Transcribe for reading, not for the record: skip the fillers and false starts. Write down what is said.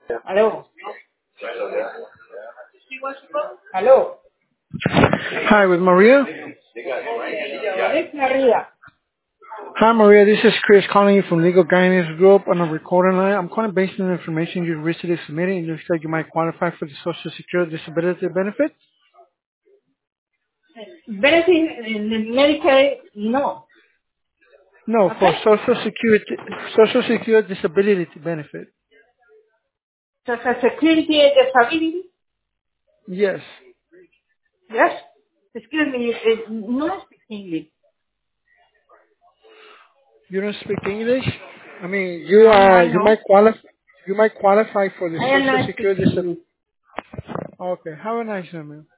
Aló, aló. Hi, with Maria. Es María. Hi, Maria. This is Chris calling you from Legal Guidance Group on a recording line. I'm calling based on the information you recently submitted. It looks like you might qualify for the Social Security Disability benefit. Benefit in the Medicare, no. No, for Okay? Social Security Disability benefit. Social Security disability, Yes. yes? Excuse me, no speak English. You don't speak English? I mean, No, I you know. might qualify. You might qualify for the I am Social not speak Security English. Disability. Okay. Have a nice day, man.